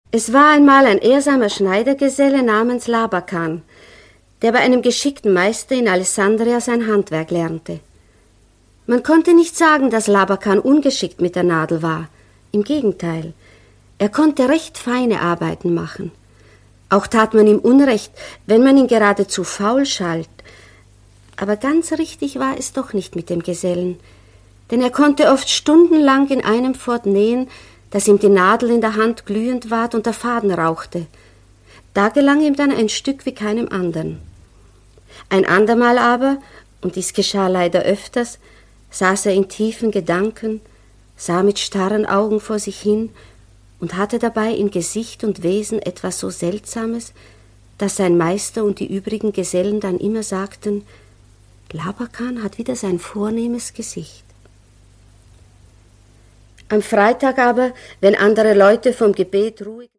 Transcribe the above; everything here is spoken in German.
Es war einmal ein ehrsamer Schneidergeselle namens Labakan, der bei einem geschickten Meister in Alessandria sein Handwerk lernte. Man konnte nicht sagen, dass Labakan ungeschickt mit der Nadel war. Im Gegenteil, er konnte recht feine Arbeiten machen. Auch tat man ihm Unrecht, wenn man ihn geradezu faul schalt. Aber ganz richtig war es doch nicht mit dem Gesellen, denn er konnte oft stundenlang in einem Fort nähen, dass ihm die Nadel in der Hand glühend ward und der Faden rauchte. Da gelang ihm dann ein Stück wie keinem anderen. Ein andermal aber, und dies geschah leider öfters, saß er in tiefen Gedanken, sah mit starren Augen vor sich hin und hatte dabei in Gesicht und Wesen etwas so Seltsames, dass sein Meister und die übrigen Gesellen dann immer sagten, Labakan hat wieder sein vornehmes Gesicht. Am Freitag aber, wenn andere Leute vom Gebet ruhig